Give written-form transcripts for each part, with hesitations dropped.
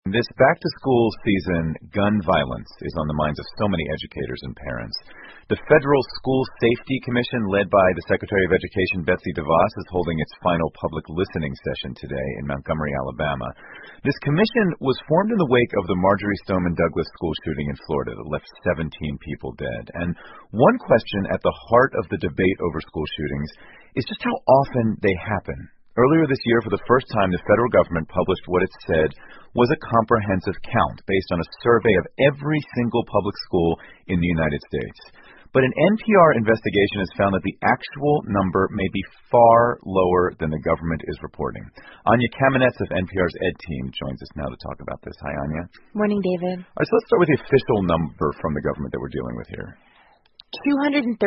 This back-to-school season, gun violence is on the minds of so many educators and parents. The Federal School Safety Commission, led by the Secretary of Education, Betsy DeVos, is holding its final public listening session today in Montgomery, Alabama. This commission was formed in the wake of the Marjory Stoneman Douglas school shooting in Florida that left 17 people dead. And one question at the heart of the debate over school shootings is just how often they happen. Earlier this year, for the first time, the federal government published what it said was a comprehensive count based on a survey of every single public school in the United States. But an NPR investigation has found that the actual number may be far lower than the government is reporting. Anya Kamenetz of NPR's Ed Team joins us now to talk about this. Hi, Anya. Morning, David. All right, so let's start with the official number from the government that we're dealing with here. 235.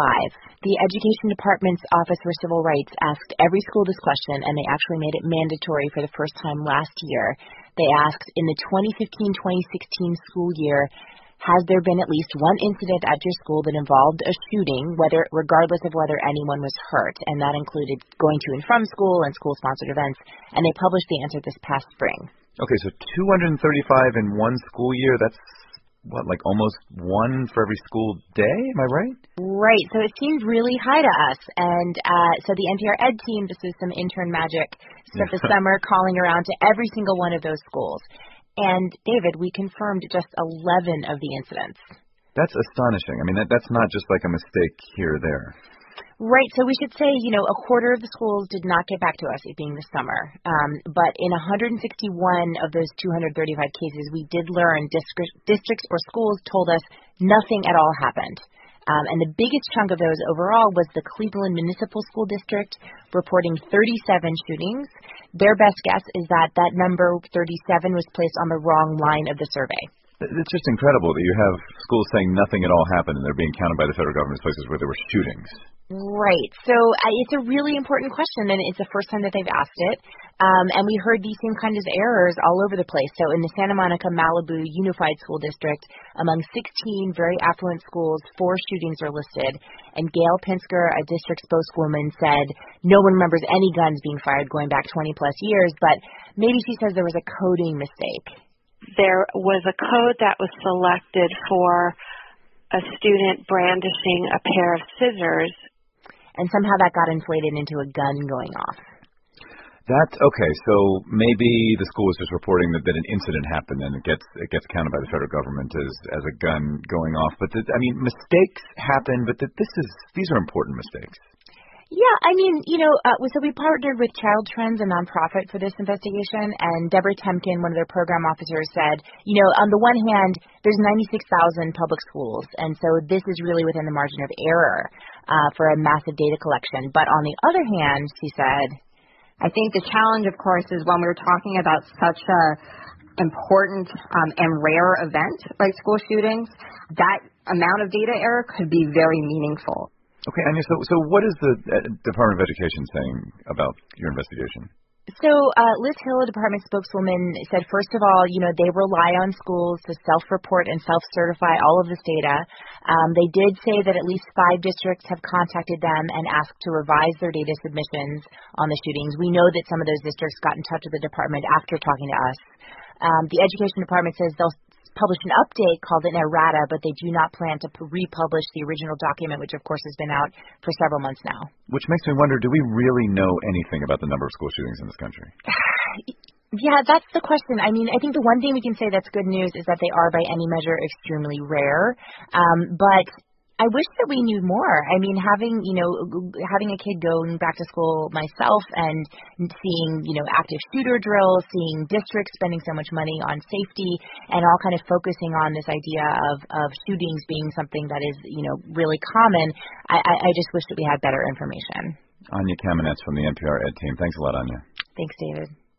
The Education Department's Office for Civil Rights asked every school this question, and they actually made it mandatory for the first time last year. They asked, in the 2015-2016 school year, has there been at least one incident at your school that involved a shooting, regardless of whether anyone was hurt? And that included going to and from school and school-sponsored events. And they published the answer this past spring. Okay, so 235 in one school year, that's like almost one for every school day? Am I right? Right. So it seemed really high to us. And so the NPR Ed Team, this is some intern magic, spent the summer calling around to every single one of those schools. And, David, we confirmed just 11 of the incidents. That's astonishing. I mean, that's not just like a mistake here or there. Right. So we should say, a quarter of the schools did not get back to us, it being the summer. But in 161 of those 235 cases, we did learn districts or schools told us nothing at all happened. And the biggest chunk of those overall was the Cleveland Municipal School District, reporting 37 shootings. Their best guess is that number 37 was placed on the wrong line of the survey. It's just incredible that you have schools saying nothing at all happened and they're being counted by the federal government as places where there were shootings. Right. So it's a really important question, and it's the first time that they've asked it. And we heard these same kinds of errors all over the place. So in the Santa Monica Malibu Unified School District, among 16 very affluent schools, 4 shootings are listed. And Gail Pinsker, a district spokeswoman, said no one remembers any guns being fired going back 20-plus years, but maybe she says there was a coding mistake. There was a code that was selected for a student brandishing a pair of scissors. And somehow that got inflated into a gun going off. That's okay. So maybe the school is just reporting that an incident happened and it gets counted by the federal government as a gun going off. But mistakes happen, but these are important mistakes. Yeah, so we partnered with Child Trends, a nonprofit, for this investigation, and Deborah Temkin, one of their program officers, said, on the one hand, there's 96,000 public schools, and so this is really within the margin of error for a massive data collection. But on the other hand, she said, I think the challenge, of course, is when we're talking about such a important and rare event like school shootings, that amount of data error could be very meaningful. Okay, Anya, so what is the Department of Education saying about your investigation? So Liz Hill, a department spokeswoman, said, first of all, they rely on schools to self-report and self-certify all of this data. They did say that at least 5 districts have contacted them and asked to revise their data submissions on the shootings. We know that some of those districts got in touch with the department after talking to us. The Education Department says they'll published an update called an errata, but they do not plan to republish the original document, which, of course, has been out for several months now. Which makes me wonder, do we really know anything about the number of school shootings in this country? Yeah, that's the question. I think the one thing we can say that's good news is that they are, by any measure, extremely rare. But I wish that we knew more. Having a kid going back to school myself and seeing, active shooter drills, seeing districts spending so much money on safety and all kind of focusing on this idea of shootings being something that is, really common, I just wish that we had better information. Anya Kamenetz from the NPR Ed Team. Thanks a lot, Anya. Thanks, David.